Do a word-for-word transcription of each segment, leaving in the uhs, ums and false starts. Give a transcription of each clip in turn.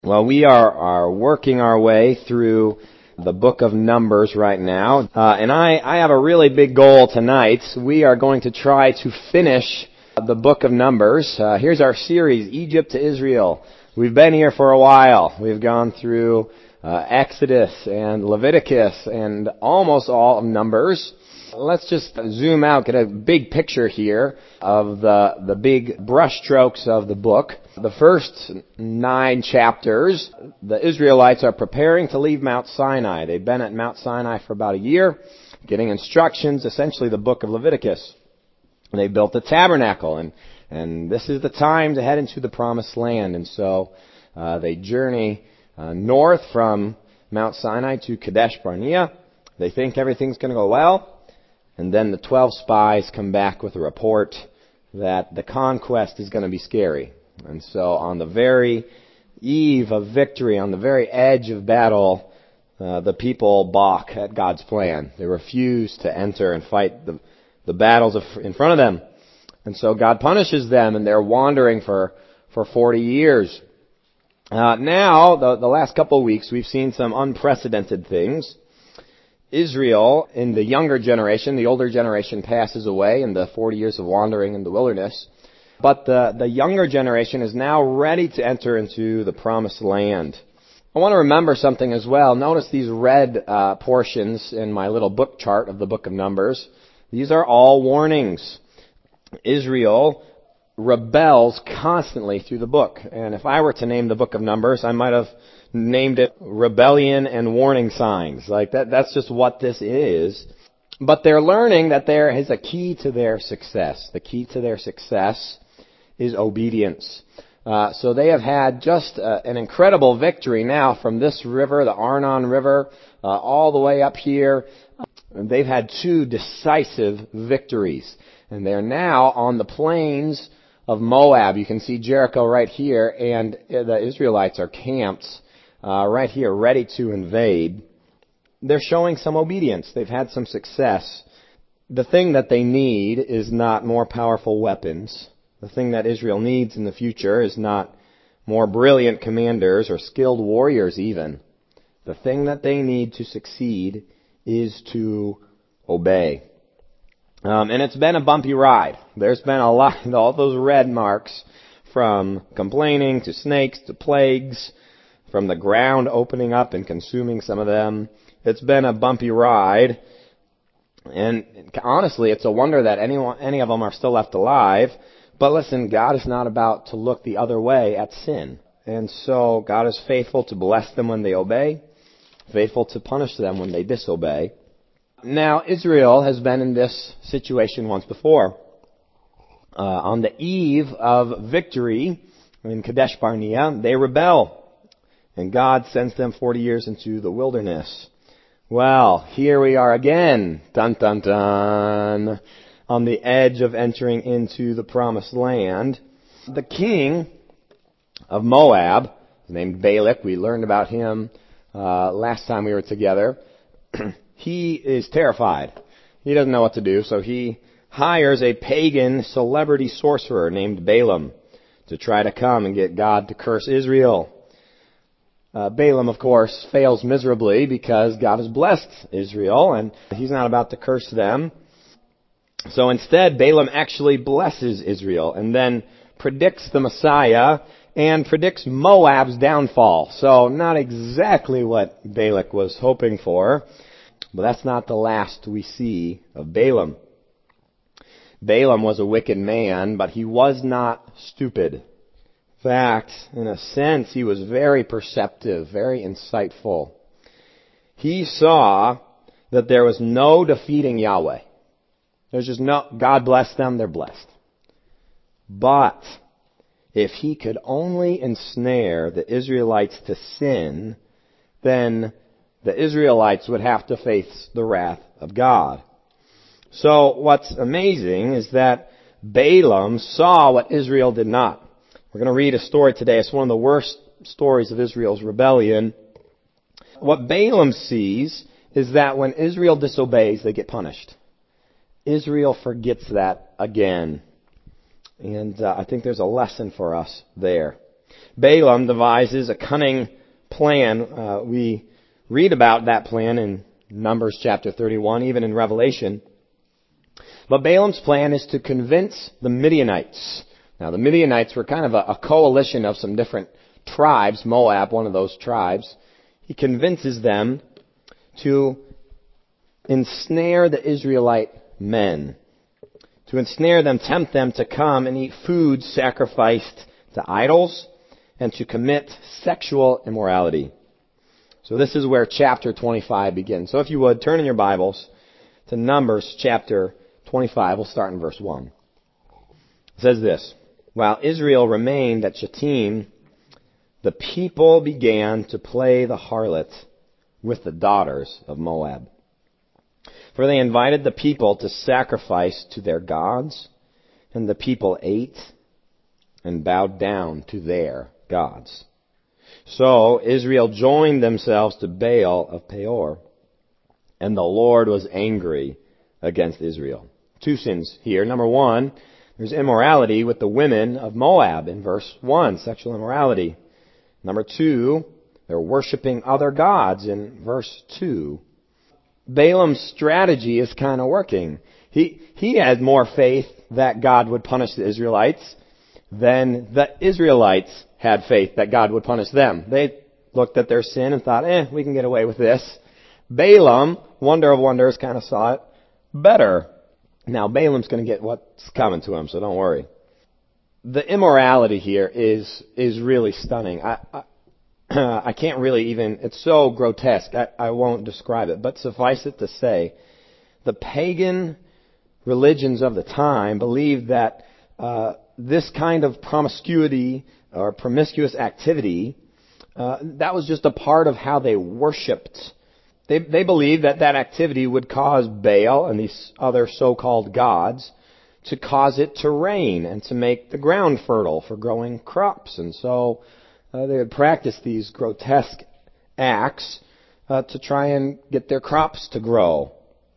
Well, we are, are working our way through the book of Numbers right now. Uh, and I, I have a really big goal tonight. We are going to try to finish the book of Numbers. Uh, here's our series, Egypt to Israel. We've been here for a while. We've gone through uh, Exodus and Leviticus and almost all of Numbers. Let's just zoom out, get a big picture here of the, the big brushstrokes of the book. The first nine chapters, the Israelites are preparing to leave Mount Sinai. They've been at Mount Sinai for about a year, getting instructions, essentially the book of Leviticus. They built the tabernacle, and, and this is the time to head into the promised land. And so uh, they journey uh, north from Mount Sinai to Kadesh Barnea. They think everything's going to go well. And then the twelve spies come back with a report that the conquest is going to be scary. And so on the very eve of victory, on the very edge of battle, uh, the people balk at God's plan. They refuse to enter and fight the, the battles of, in front of them. And so God punishes them, and they're wandering for, for forty years. Uh, now, the, the last couple of weeks, we've seen some unprecedented things. Israel, in the younger generation, the older generation passes away in the forty years of wandering in the wilderness. But the, the younger generation is now ready to enter into the promised land. I want to remember something as well. Notice these red uh, portions in my little book chart of the book of Numbers. These are all warnings. Israel rebels constantly through the book. And if I were to name the book of Numbers, I might have named it Rebellion and Warning Signs. Like that, that's just what this is. But they're learning that there is a key to their success. The key to their success is obedience. Uh, so they have had just uh, an incredible victory now from this river, the Arnon River, uh, all the way up here. They've had two decisive victories. And they're now on the plains of Moab. You can see Jericho right here, and the Israelites are camped uh, right here, ready to invade. They're showing some obedience. They've had some success. The thing that they need is not more powerful weapons. The thing that Israel needs in the future is not more brilliant commanders or skilled warriors even. The thing that they need to succeed is to obey. Um, and it's been a bumpy ride. There's been a lot, all those red marks, from complaining to snakes to plagues, from the ground opening up and consuming some of them. It's been a bumpy ride. And honestly, it's a wonder that anyone, any of them are still left alive. But listen, God is not about to look the other way at sin. And so God is faithful to bless them when they obey, faithful to punish them when they disobey. Now, Israel has been in this situation once before. Uh, on the eve of victory in Kadesh Barnea, they rebel. And God sends them forty years into the wilderness. Well, here we are again, dun dun dun, on the edge of entering into the promised land. The king of Moab, named Balak, we learned about him uh, last time we were together. He is terrified. He doesn't know what to do, so he hires a pagan celebrity sorcerer named Balaam to try to come and get God to curse Israel. Uh, Balaam, of course, fails miserably because God has blessed Israel, and he's not about to curse them. So instead, Balaam actually blesses Israel and then predicts the Messiah and predicts Moab's downfall. So not exactly what Balak was hoping for. But that's not the last we see of Balaam. Balaam was a wicked man, but he was not stupid. In fact, in a sense, he was very perceptive, very insightful. He saw that there was no defeating Yahweh. There's just no, God bless them, they're blessed. But if he could only ensnare the Israelites to sin, then the Israelites would have to face the wrath of God. So what's amazing is that Balaam saw what Israel did not. We're going to read a story today. It's one of the worst stories of Israel's rebellion. What Balaam sees is that when Israel disobeys, they get punished. Israel forgets that again. And uh, I think there's a lesson for us there. Balaam devises a cunning plan. Uh, we read about that plan in Numbers chapter thirty-one, even in Revelation. But Balaam's plan is to convince the Midianites. Now, the Midianites were kind of a, a coalition of some different tribes. Moab, one of those tribes. He convinces them to ensnare the Israelite men. To ensnare them, tempt them to come and eat food sacrificed to idols and to commit sexual immorality. So this is where chapter twenty-five begins. So if you would, turn in your Bibles to Numbers chapter twenty-five. We'll start in verse one. It says this: While Israel remained at Shittim, the people began to play the harlot with the daughters of Moab. For they invited the people to sacrifice to their gods, and the people ate and bowed down to their gods. So Israel joined themselves to Baal of Peor, and the Lord was angry against Israel. Two sins here. Number one, there's immorality with the women of Moab in verse one, sexual immorality. Number two, they're worshiping other gods in verse two. Balaam's strategy is kind of working. He, he had more faith that God would punish the Israelites than the Israelites had faith that God would punish them. They looked at their sin and thought, eh, we can get away with this. Balaam, wonder of wonders, kind of saw it better. Now, Balaam's going to get what's coming to him, so don't worry. The immorality here is is really stunning. I, I, I can't really even, it's so grotesque, I, I won't describe it. But suffice it to say, the pagan religions of the time believed that uh, this kind of promiscuity or promiscuous activity, uh, that was just a part of how they worshipped. They, they believed that that activity would cause Baal and these other so-called gods to cause it to rain and to make the ground fertile for growing crops. And so uh, they would practice these grotesque acts uh, to try and get their crops to grow.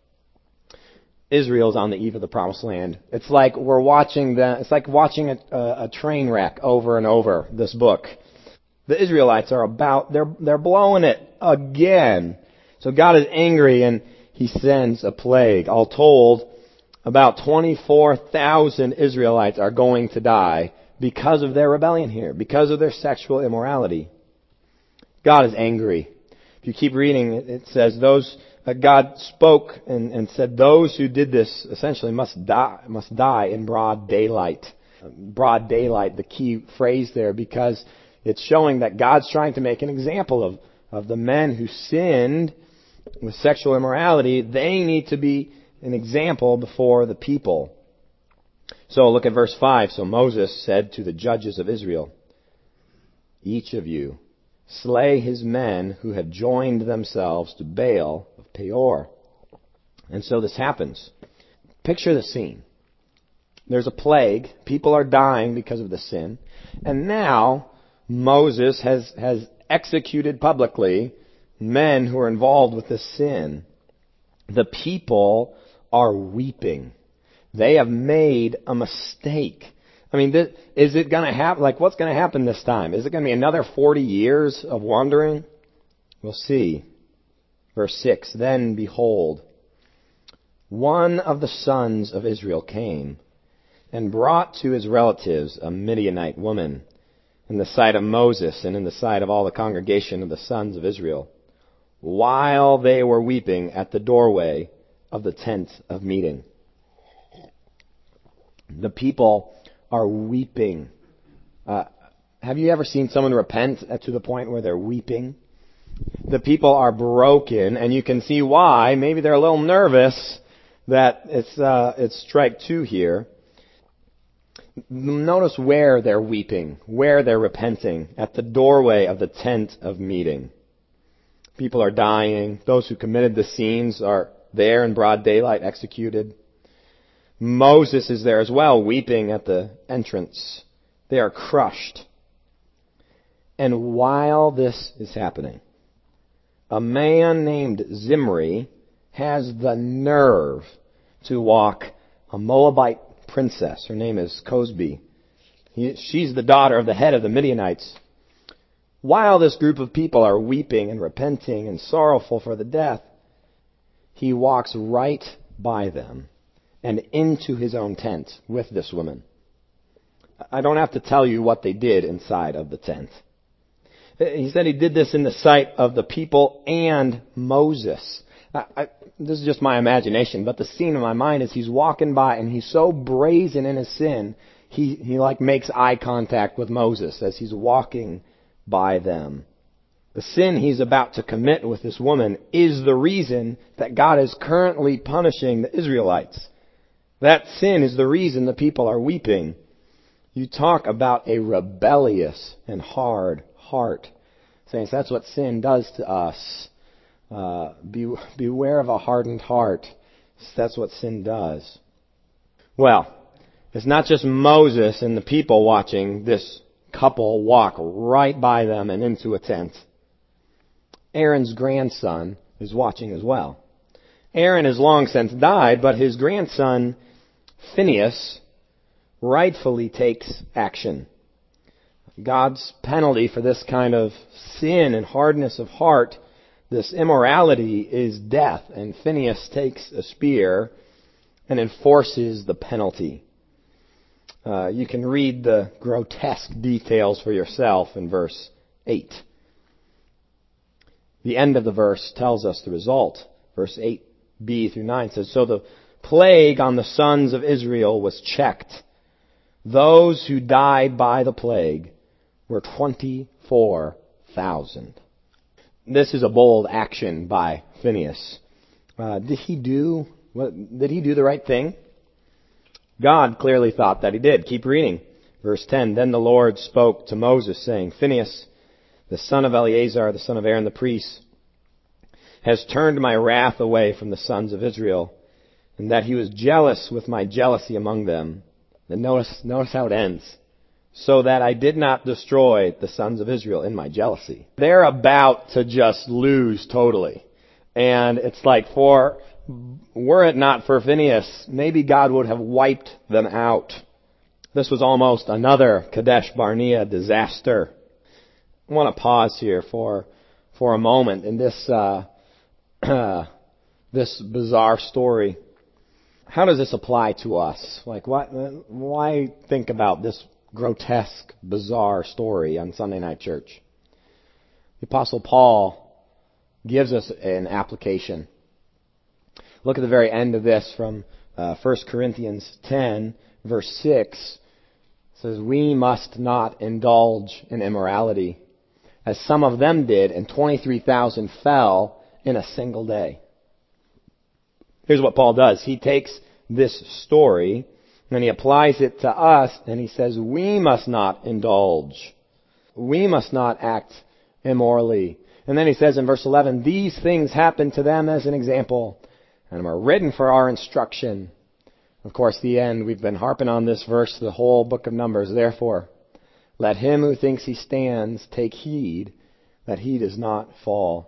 Israel's on the eve of the promised land. It's like we're watching the, it's like watching a, a, a train wreck over and over, this book. The Israelites are about, they're, they're blowing it again. So God is angry and He sends a plague. All told, about twenty-four thousand Israelites are going to die because of their rebellion here, because of their sexual immorality. God is angry. If you keep reading, it says those uh, God spoke and, and said those who did this essentially must die, must die in broad daylight. Broad daylight, the key phrase there, because it's showing that God's trying to make an example of, of the men who sinned with sexual immorality. They need to be an example before the people. So look at verse five. So Moses said to the judges of Israel, each of you slay his men who have joined themselves to Baal of Peor. And so this happens. Picture the scene. There's a plague. People are dying because of the sin. And now Moses has, has executed publicly men who are involved with this sin. The people are weeping. They have made a mistake. I mean, this, is it going to happen? Like, what's going to happen this time? Is it going to be another forty years of wandering? We'll see. Verse six, then behold, one of the sons of Israel came and brought to his relatives a Midianite woman in the sight of Moses and in the sight of all the congregation of the sons of Israel, while they were weeping at the doorway of the tent of meeting. The people are weeping. Uh, have you ever seen someone repent to the point where they're weeping? The people are broken, and you can see why. Maybe they're a little nervous that it's uh, it's strike two here. Notice where they're weeping, where they're repenting, at the doorway of the tent of meeting. People are dying. Those who committed the sins are there in broad daylight, executed. Moses is there as well, weeping at the entrance. They are crushed. And while this is happening, a man named Zimri has the nerve to walk a Moabite princess. Her name is Cosbi. He, she's the daughter of the head of the Midianites. While this group of people are weeping and repenting and sorrowful for the death, he walks right by them and into his own tent with this woman. I don't have to tell you what they did inside of the tent. He said he did this in the sight of the people and Moses. I, I, this is just my imagination, but the scene in my mind is he's walking by and he's so brazen in his sin, he, he like makes eye contact with Moses as he's walking by them. The sin he's about to commit with this woman is the reason that God is currently punishing the Israelites. That sin is the reason the people are weeping. You talk about a rebellious and hard heart. Saints, that's what sin does to us. Uh, be, beware of a hardened heart. That's what sin does. Well, it's not just Moses and the people watching this couple walk right by them and into a tent. Aaron's grandson is watching as well. Aaron has long since died, but his grandson, Phinehas, rightfully takes action. God's penalty for this kind of sin and hardness of heart, this immorality, is death. And Phinehas takes a spear and enforces the penalty. Uh, you can read the grotesque details for yourself in verse eight. The end of the verse tells us the result. Verse eight b through nine says, "So the plague on the sons of Israel was checked. Those who died by the plague were twenty-four thousand. This is a bold action by Phinehas. Uh, did he do what, did he do the right thing? God clearly thought that he did. Keep reading. Verse ten, "Then the Lord spoke to Moses, saying, Phinehas, the son of Eleazar, the son of Aaron the priest, has turned my wrath away from the sons of Israel, and that he was jealous with my jealousy among them." And notice, notice how it ends. "So that I did not destroy the sons of Israel in my jealousy." They're about to just lose totally. And it's like, for, were it not for Phinehas, maybe God would have wiped them out. This was almost another Kadesh Barnea disaster. I want to pause here for, for a moment in this, uh, this bizarre story. How does this apply to us? Like, what, why think about this grotesque, bizarre story on Sunday Night Church? The Apostle Paul gives us an application. Look at the very end of this from uh, First Corinthians ten, verse six. It says, "We must not indulge in immorality, as some of them did, and twenty-three thousand fell in a single day." Here's what Paul does. He takes this story and he applies it to us, and he says, we must not indulge. We must not act immorally. And then he says in verse eleven, "These things happened to them as an example, and are written for our instruction." Of course, the end, we've been harping on this verse the whole book of Numbers. "Therefore, let him who thinks he stands take heed that he does not fall."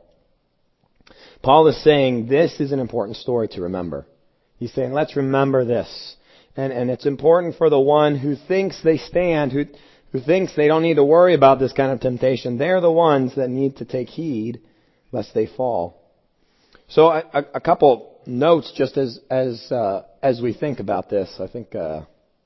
Paul is saying this is an important story to remember. He's saying, let's remember this. And, and it's important for the one who thinks they stand, who, who thinks they don't need to worry about this kind of temptation. They're the ones that need to take heed lest they fall. So a, a, a couple notes just as, as, uh, as we think about this. I think, uh,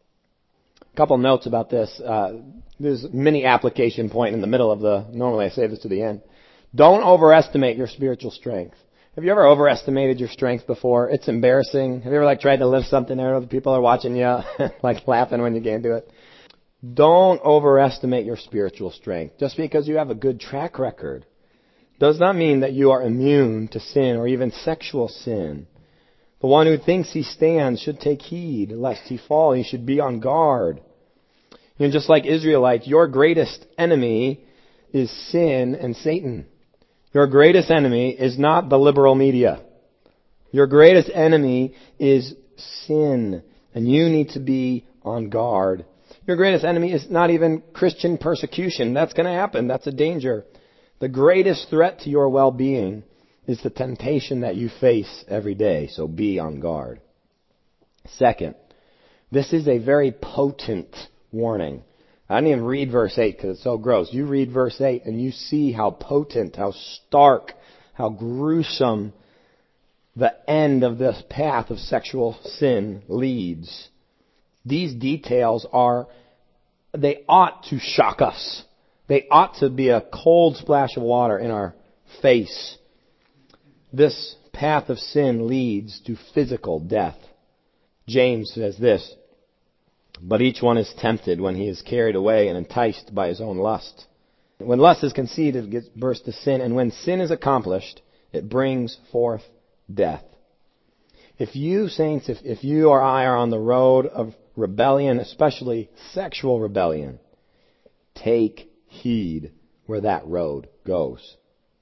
a couple notes about this. Uh, there's a mini application point in the middle of the, normally I save this to the end. Don't overestimate your spiritual strength. Have you ever overestimated your strength before? It's embarrassing. Have you ever like tried to lift something there, other people are watching you, like laughing when you can't do it? Don't overestimate your spiritual strength. Just because you have a good track record does not mean that you are immune to sin or even sexual sin. The one who thinks he stands should take heed lest he fall. He should be on guard. You know, just like Israelites, your greatest enemy is sin and Satan. Your greatest enemy is not the liberal media. Your greatest enemy is sin, and you need to be on guard. Your greatest enemy is not even Christian persecution. That's going to happen. That's a danger. The greatest threat to your well-being is the temptation that you face every day, so be on guard. Second, this is a very potent warning. I didn't even read verse eight because it's so gross. You read verse eight and you see how potent, how stark, how gruesome the end of this path of sexual sin leads. These details are, they ought to shock us. They ought to be a cold splash of water in our face. This path of sin leads to physical death. James says this, but each one is tempted when he is carried away and enticed by his own lust. When lust is conceived, it gives birth to sin, and when sin is accomplished, it brings forth death. If you, saints, if, if you or I are on the road of rebellion, especially sexual rebellion, take heed where that road goes.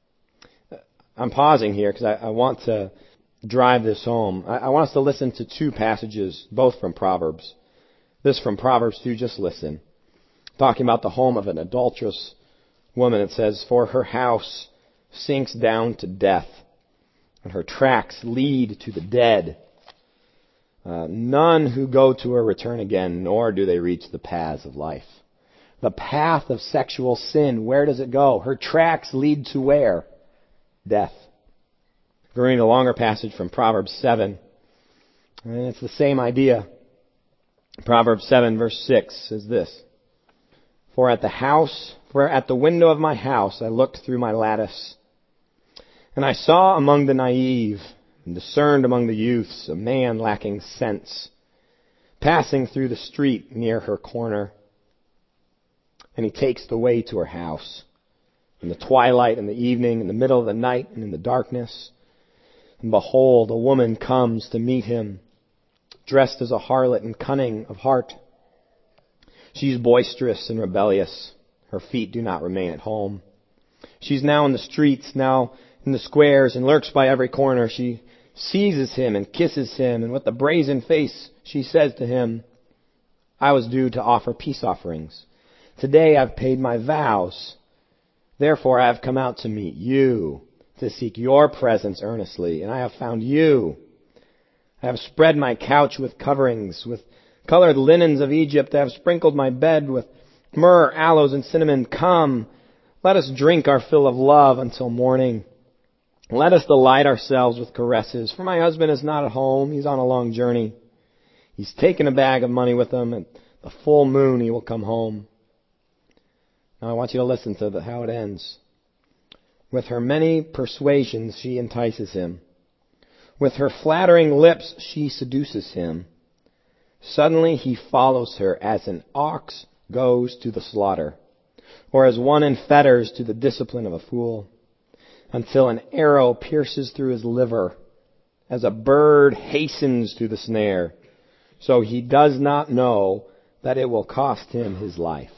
I'm pausing here because I, I want to drive this home. I, I want us to listen to two passages, both from Proverbs. This from Proverbs two, just listen. Talking about the home of an adulterous woman, it says, for her house sinks down to death, and her tracks lead to the dead. Uh, none who go to her return again, nor do they reach the paths of life. The path of sexual sin, where does it go? Her tracks lead to where? Death. We're reading a longer passage from Proverbs seven, and it's the same idea. Proverbs seven verse six says this, For at the house, for at the window of my house I looked through my lattice, and I saw among the naive and discerned among the youths a man lacking sense, passing through the street near her corner. And he takes the way to her house, in the twilight, in the evening, in the middle of the night, and in the darkness. And behold, a woman comes to meet him, dressed as a harlot and cunning of heart. She's boisterous and rebellious. Her feet do not remain at home. She's now in the streets, now in the squares, and lurks by every corner. She seizes him and kisses him, and with a brazen face she says to him, I was due to offer peace offerings. Today I've paid my vows. Therefore I have come out to meet you, to seek your presence earnestly, and I have found you. I have spread my couch with coverings, with colored linens of Egypt. I have sprinkled my bed with myrrh, aloes, and cinnamon. Come, let us drink our fill of love until morning. Let us delight ourselves with caresses, for my husband is not at home. He's on a long journey. He's taken a bag of money with him, and the full moon he will come home. Now I want you to listen to the, how it ends. With her many persuasions she entices him. With her flattering lips she seduces him. Suddenly he follows her as an ox goes to the slaughter, or as one in fetters to the discipline of a fool, until an arrow pierces through his liver, as a bird hastens to the snare. So he does not know that it will cost him his life.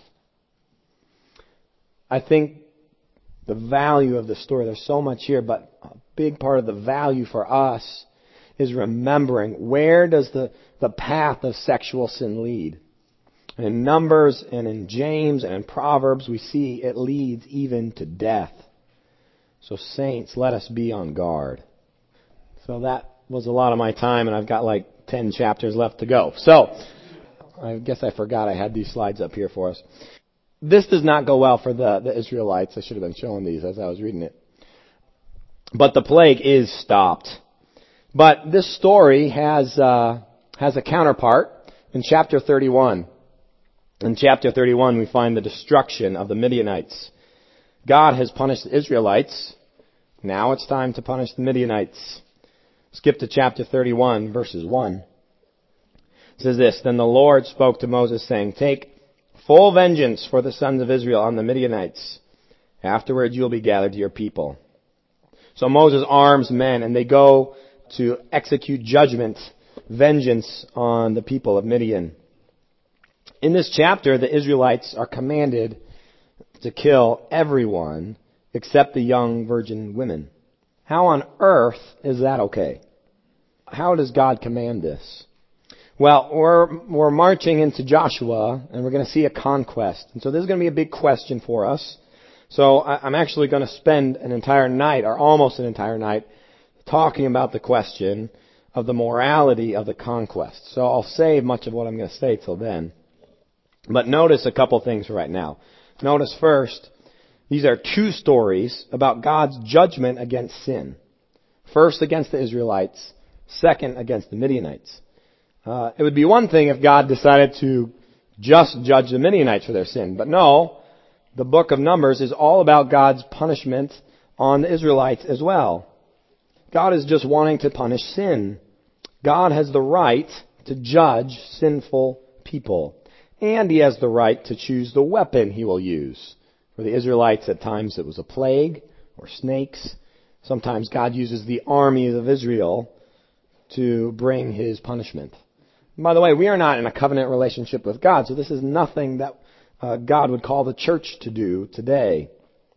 I think the value of the story, there's so much here, but a big part of the value for us is remembering where does the, the path of sexual sin lead. And in Numbers and in James and in Proverbs, we see it leads even to death. So saints, let us be on guard. So that was a lot of my time, and I've got like ten chapters left to go. So I guess I forgot I had these slides up here for us. This does not go well for the, the Israelites. I should have been showing these as I was reading it. But the plague is stopped. But this story has uh, has a counterpart in chapter thirty-one. In chapter thirty-one, we find the destruction of the Midianites. God has punished the Israelites. Now it's time to punish the Midianites. Skip to chapter thirty-one, verses one. It says this, Then the Lord spoke to Moses, saying, Take full vengeance for the sons of Israel on the Midianites. Afterwards you will be gathered to your people. So Moses arms men, and they go to execute judgment, vengeance on the people of Midian. In this chapter, the Israelites are commanded to kill everyone except the young virgin women. How on earth is that okay? How does God command this? Well, we're, we're marching into Joshua, and we're going to see a conquest. And so this is going to be a big question for us. So I'm actually going to spend an entire night, or almost an entire night, talking about the question of the morality of the conquest. So I'll save much of what I'm going to say till then. But notice a couple things right now. Notice first, these are two stories about God's judgment against sin. First against the Israelites, second against the Midianites. Uh, it would be one thing if God decided to just judge the Midianites for their sin. But no, the book of Numbers is all about God's punishment on the Israelites as well. God is just wanting to punish sin. God has the right to judge sinful people. And He has the right to choose the weapon He will use. For the Israelites, at times it was a plague or snakes. Sometimes God uses the army of Israel to bring His punishment. And by the way, we are not in a covenant relationship with God, so this is nothing that uh, God would call the church to do today.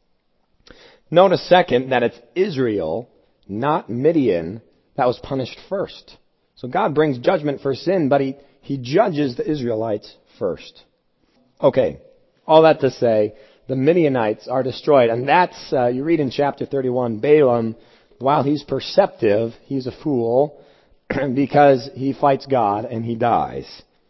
Notice second that it's Israel, not Midian, that was punished first. So God brings judgment for sin, but He, he judges the Israelites first. Okay, all that to say, the Midianites are destroyed. And that's, uh, you read in chapter thirty-one, Balaam, while he's perceptive, he's a fool because he fights God and he dies.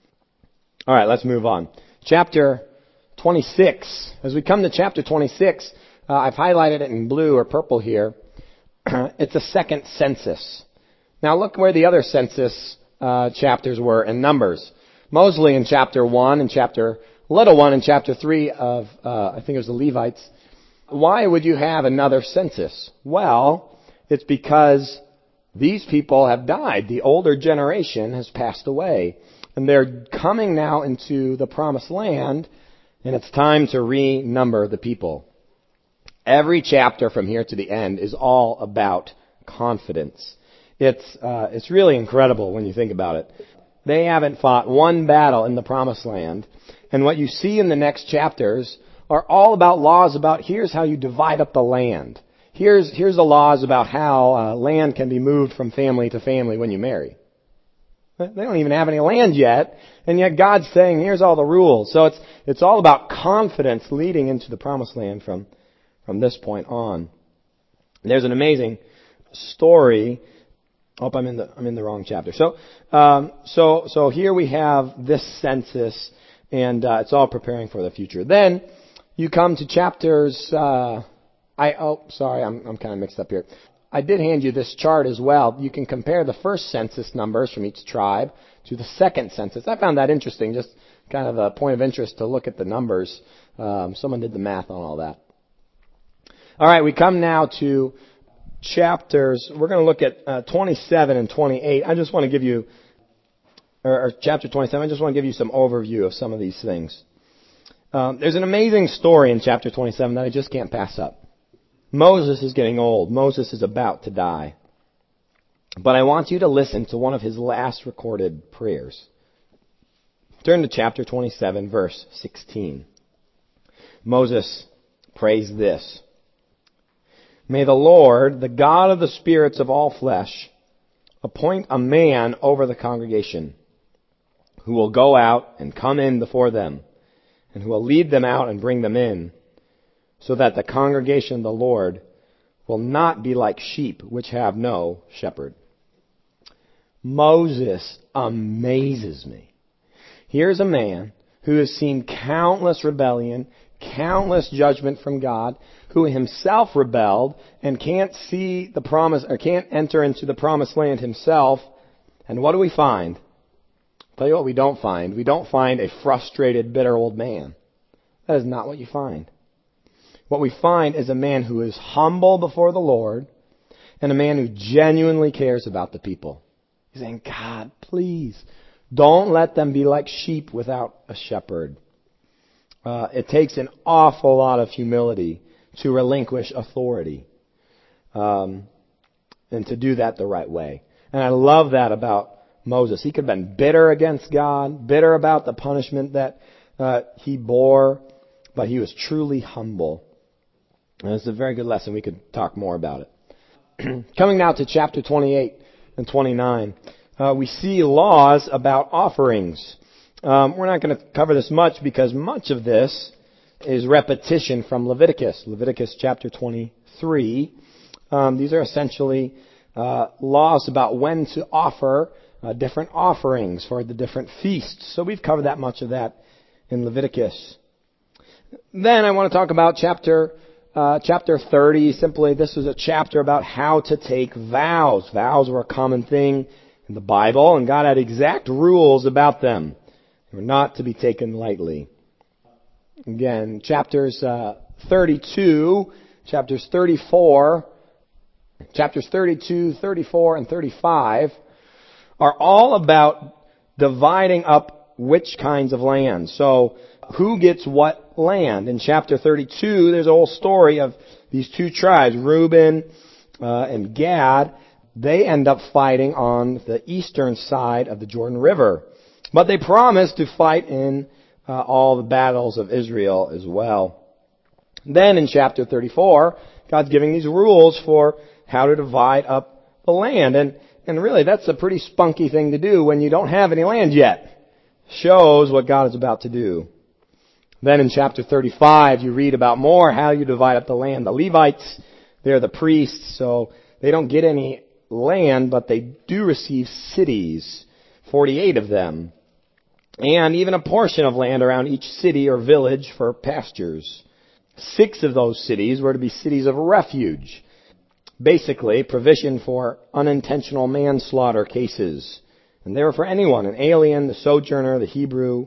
All right, let's move on. Chapter twenty-six. As we come to chapter twenty-six, uh, I've highlighted it in blue or purple here. It's a second census. Now look where the other census uh, chapters were in Numbers. Mostly in chapter one and chapter little one in chapter three of, uh, I think it was the Levites. Why would you have another census? Well, it's because these people have died. The older generation has passed away. And they're coming now into the promised land, and it's time to renumber the people. Every chapter from here to the end is all about confidence. It's, uh, it's really incredible when you think about it. They haven't fought one battle in the promised land. And what you see in the next chapters are all about laws about here's how you divide up the land. Here's, here's the laws about how uh, land can be moved from family to family when you marry. They don't even have any land yet, and yet God's saying, here's all the rules. So it's, it's all about confidence leading into the promised land from, from this point on. There's an amazing story. Oh, I'm in the, I'm in the wrong chapter. So, um, so, so here we have this census. And uh, it's all preparing for the future. Then you come to chapters. Uh, I oh sorry, I'm I'm kind of mixed up here. I did hand you this chart as well. You can compare the first census numbers from each tribe to the second census. I found that interesting. Just kind of a point of interest to look at the numbers. Um, someone did the math on all that. All right, we come now to chapters. We're going to look at uh, twenty-seven and twenty-eight. I just want to give you. Or, or chapter twenty-seven, I just want to give you some overview of some of these things. Um, there's an amazing story in chapter twenty-seven that I just can't pass up. Moses is getting old. Moses is about to die. But I want you to listen to one of his last recorded prayers. Turn to chapter twenty-seven, verse sixteen. Moses prays this. May the Lord, the God of the spirits of all flesh, appoint a man over the congregation, who will go out and come in before them, and who will lead them out and bring them in, so that the congregation of the Lord will not be like sheep which have no shepherd. Moses amazes me. Here's a man who has seen countless rebellion, countless judgment from God, who himself rebelled and can't see the promise, or can't enter into the promised land himself. And what do we find? Tell you what we don't find. We don't find a frustrated, bitter old man. That is not what you find. What we find is a man who is humble before the Lord and a man who genuinely cares about the people. He's saying, God, please, don't let them be like sheep without a shepherd. Uh, it takes an awful lot of humility to relinquish authority, um, and to do that the right way. And I love that about Moses. He could have been bitter against God, bitter about the punishment that uh, he bore, but he was truly humble. And it's a very good lesson. We could talk more about it. Coming now to chapter twenty-eight and twenty-nine, uh, we see laws about offerings. Um, we're not going to cover this much because much of this is repetition from Leviticus. Leviticus chapter twenty-three. Um, these are essentially uh, laws about when to offer uh, different offerings for the different feasts. So we've covered that much of that in Leviticus. Then I want to talk about chapter uh, chapter thirty. Simply, this is a chapter about how to take vows. Vows were a common thing in the Bible, and God had exact rules about them. They were not to be taken lightly. Again, chapters uh, thirty-two, chapters thirty-four, chapters thirty-two, thirty-four, and thirty-five are all about dividing up which kinds of land. So, who gets what land? In chapter thirty-two, there's a whole story of these two tribes, Reuben uh, and Gad. They end up fighting on the eastern side of the Jordan River. But they promised to fight in uh, all the battles of Israel as well. Then in chapter thirty-four, God's giving these rules for how to divide up the land. And, and really, that's a pretty spunky thing to do when you don't have any land yet. Shows what God is about to do. Then in chapter thirty-five, you read about more how you divide up the land. The Levites, they're the priests, so they don't get any land, but they do receive cities, forty-eight of them, and even a portion of land around each city or village for pastures. Six of those cities were to be cities of refuge, basically provision for unintentional manslaughter cases. And they were for anyone, an alien, the sojourner, the Hebrew.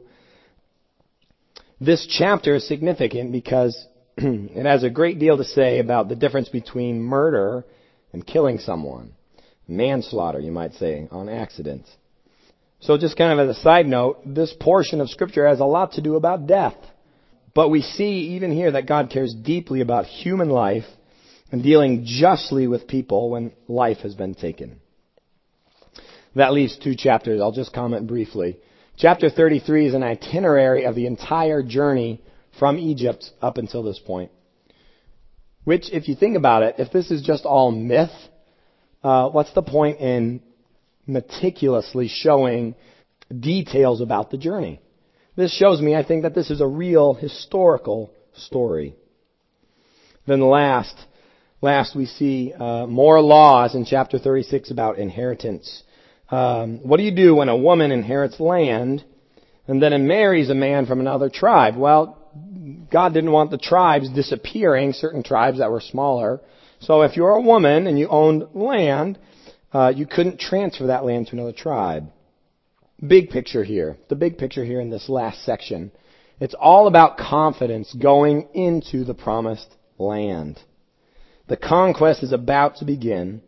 This chapter is significant because it has a great deal to say about the difference between murder and killing someone. Manslaughter, you might say, on accident. So just kind of as a side note, this portion of Scripture has a lot to do about death. But we see even here that God cares deeply about human life and dealing justly with people when life has been taken. That leaves two chapters. I'll just comment briefly. Chapter thirty-three is an itinerary of the entire journey from Egypt up until this point. Which, if you think about it, if this is just all myth, uh, what's the point in meticulously showing details about the journey? This shows me, I think, that this is a real historical story. Then last, last we see uh, more laws in chapter thirty-six about inheritance. Um, what do you do when a woman inherits land and then it marries a man from another tribe? Well, God didn't want the tribes disappearing, certain tribes that were smaller. So if you're a woman and you owned land, uh, you couldn't transfer that land to another tribe. Big picture here. The big picture here in this last section. It's all about confidence going into the promised land. The conquest is about to begin,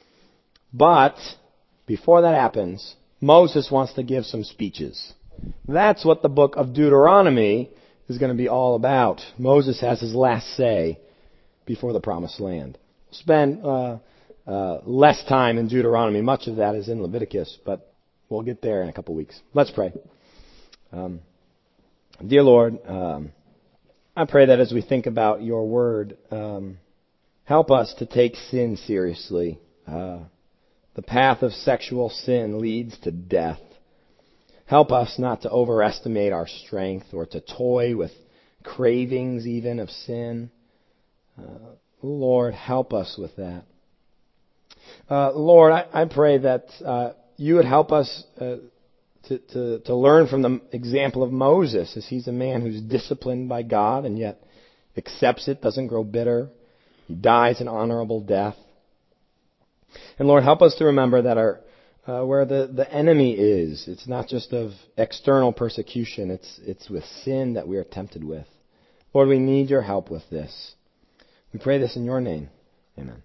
but before that happens, Moses wants to give some speeches. That's what the book of Deuteronomy is going to be all about. Moses has his last say before the promised land. We'll spend uh, uh, less time in Deuteronomy. Much of that is in Leviticus, but we'll get there in a couple weeks. Let's pray. Um, dear Lord, um, I pray that as we think about your word, um, help us to take sin seriously. Uh, The path of sexual sin leads to death. Help us not to overestimate our strength or to toy with cravings even of sin. Uh, Lord, help us with that. Uh, Lord, I, I pray that uh, you would help us uh, to, to, to learn from the example of Moses, as he's a man who's disciplined by God and yet accepts it, doesn't grow bitter. He dies an honorable death. And Lord, help us to remember that our uh, where the, the enemy is, it's not just of external persecution, it's it's with sin that we are tempted with. Lord, we need your help with this. We pray this in your name. Amen.